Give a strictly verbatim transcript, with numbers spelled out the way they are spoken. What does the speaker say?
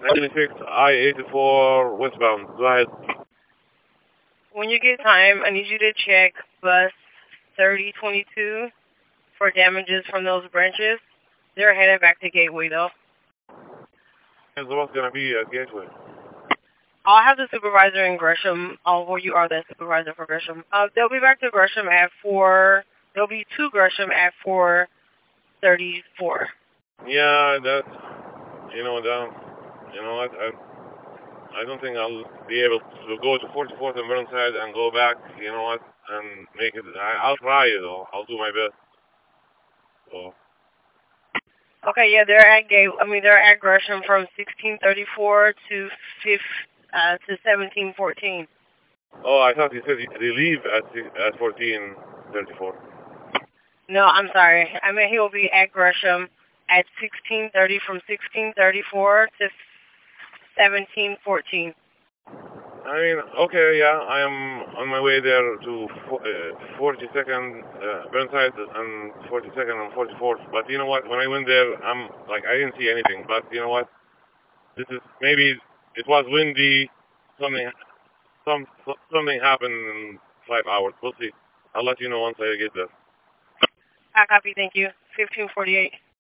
ninety-six I eighty-four westbound. Go ahead. When you get time, I need you to check bus thirty twenty-two for damages from those branches. They're headed back to Gateway, though. Is the bus gonna be at Gateway? I'll have the supervisor in Gresham. Oh, well, you are the supervisor for Gresham. Uh, they'll be back to Gresham at four. There'll be two Gresham at four thirty-four. Yeah, that's, you know, that, you know what, I, I don't think I'll be able to go to forty-fourth and Burnside and go back, you know what, and make it, I, I'll try it, though. I'll do my best. So. Okay, yeah, they're at Gate. I mean, they're at Gresham from sixteen thirty-four to fifth, uh, to seventeen fourteen. Oh, I thought you said they leave at at fourteen thirty-four. No, I'm sorry. I mean, he'll be at Gresham at sixteen thirty from sixteen thirty-four to seventeen fourteen. I mean, okay, yeah, I am on my way there to uh, forty-second uh, Burnside and forty-second and forty-fourth. But you know what? When I went there, I'm like, I didn't see anything. But you know what? This is maybe it was windy. Something, some something happened in five hours. We'll see. I'll let you know once I get there. I copy. Thank you. fifteen forty-eight.